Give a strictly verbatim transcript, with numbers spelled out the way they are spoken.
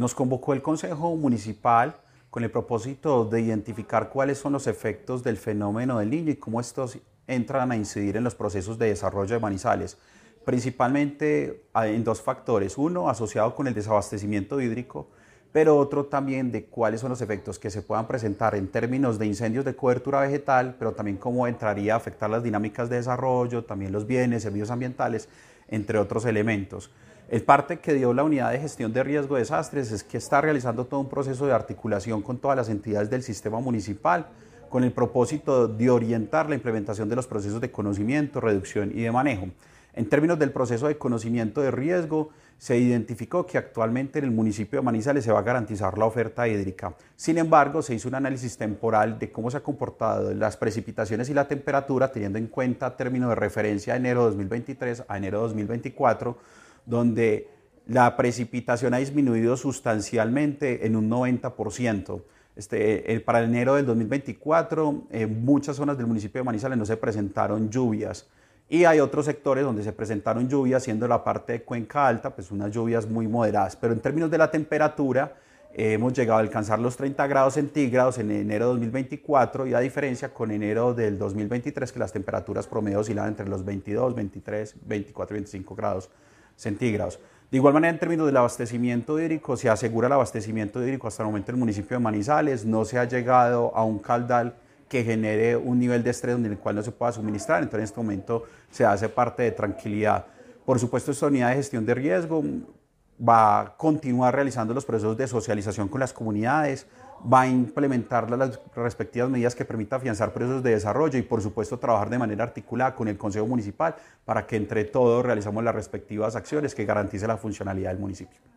Nos convocó el Consejo Municipal con el propósito de identificar cuáles son los efectos del fenómeno del Niño y cómo estos entran a incidir en los procesos de desarrollo de Manizales, principalmente en dos factores. Uno, asociado con el desabastecimiento hídrico, pero otro también de cuáles son los efectos que se puedan presentar en términos de incendios de cobertura vegetal, pero también cómo entraría a afectar las dinámicas de desarrollo, también los bienes, servicios ambientales, entre otros elementos. El parte que dio la unidad de gestión de riesgo de desastres es que está realizando todo un proceso de articulación con todas las entidades del sistema municipal con el propósito de orientar la implementación de los procesos de conocimiento, reducción y de manejo. En términos del proceso de conocimiento de riesgo, se identificó que actualmente en el municipio de Manizales se va a garantizar la oferta hídrica. Sin embargo, se hizo un análisis temporal de cómo se ha comportado las precipitaciones y la temperatura, teniendo en cuenta términos de referencia de enero de dos mil veintitrés a enero de dos mil veinticuatro, donde la precipitación ha disminuido sustancialmente en un noventa por ciento. Este, el, para enero del dos mil veinticuatro, en muchas zonas del municipio de Manizales no se presentaron lluvias. Y hay otros sectores donde se presentaron lluvias, siendo la parte de Cuenca Alta, pues unas lluvias muy moderadas. Pero en términos de la temperatura, eh, hemos llegado a alcanzar los treinta grados centígrados en enero de dos mil veinticuatro y a diferencia con enero del dos mil veintitrés, que las temperaturas promedio oscilan entre los veintidós, veintitrés, veinticuatro y veinticinco grados centígrados. De igual manera, en términos del abastecimiento hídrico, se asegura el abastecimiento hídrico hasta el momento en el municipio de Manizales. No se ha llegado a un caudal que genere un nivel de estrés en el cual no se pueda suministrar, entonces en este momento se hace parte de tranquilidad. Por supuesto, esta unidad de gestión de riesgo va a continuar realizando los procesos de socialización con las comunidades, va a implementar las respectivas medidas que permitan afianzar procesos de desarrollo y, por supuesto, trabajar de manera articulada con el Consejo Municipal para que entre todos realizamos las respectivas acciones que garanticen la funcionalidad del municipio.